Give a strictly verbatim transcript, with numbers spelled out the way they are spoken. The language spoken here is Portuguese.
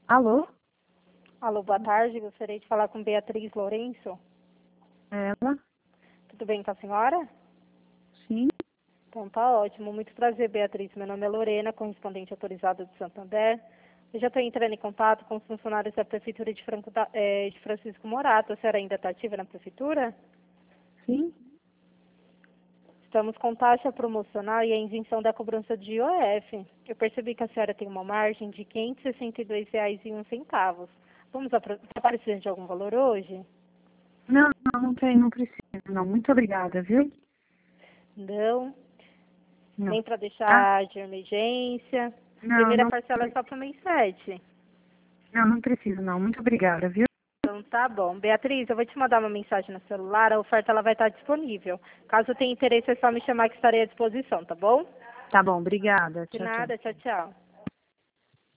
Alô? Alô, boa tarde. Gostaria de falar com Beatriz Lourenço. Ela? Tudo bem com a senhora? Sim. Então tá ótimo. Muito prazer, Beatriz. Meu nome é Lorena, correspondente autorizada do Santander. Eu já estou entrando em contato com os funcionários da Prefeitura de, Franco da, eh, de Francisco Morato. A senhora ainda está ativa na Prefeitura? Sim? Estamos com taxa promocional e a isenção da cobrança de I O F. Eu percebi que a senhora tem uma margem de quinhentos e sessenta e dois reais e um centavo. Vamos apro- Está precisando de algum valor hoje? Não, não, não tem, não precisa, não. Muito obrigada, viu? Não. Não. Nem para Tá? deixar de emergência. Não, Primeira não, parcela é só para o mês sete. não, não precisa, não. Muito obrigada, viu? Então tá bom. Beatriz, eu vou te mandar uma mensagem no celular, a oferta ela vai estar disponível. Caso tenha interesse, é só me chamar que estarei à disposição, tá bom? Tá bom, obrigada. De Tchau, tchau. nada, tchau, tchau.